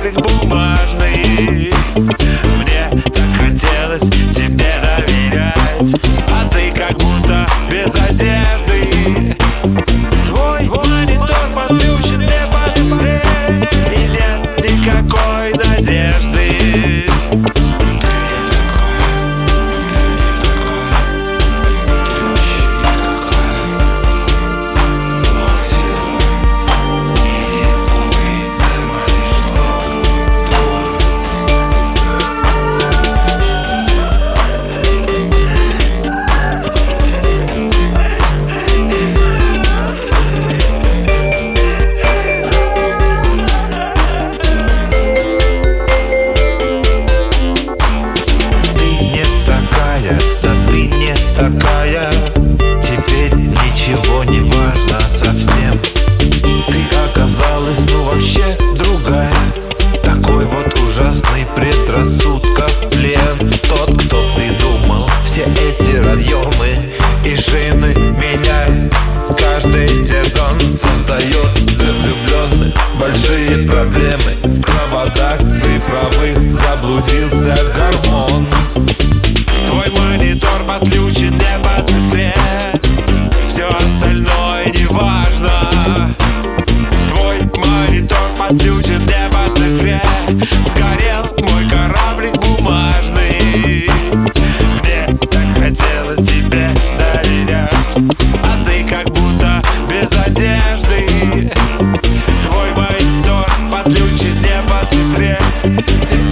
кораблик бумажный. Мне так хотелось тебе доверять, а ты как будто без одежды. Твой монитор подключен не посмотреть, и нет никакой надежды. Такая, теперь ничего не важно совсем. Ты оказалась, ну вообще другая. Такой вот ужасный предрассудков плен. Тот, кто придумал все эти разъемы и шины, меняет каждый сезон, создает для влюбленных большие проблемы. В проводах цифровых заблудился гормон. Твой монитор подключен не под цвет, все остальное не важно. Твой монитор подключен не под цвет, сгорел мой кораблик бумажный. Мне так хотелось тебе доверять, а ты как будто без одежды. Твой монитор подключен не под цвет.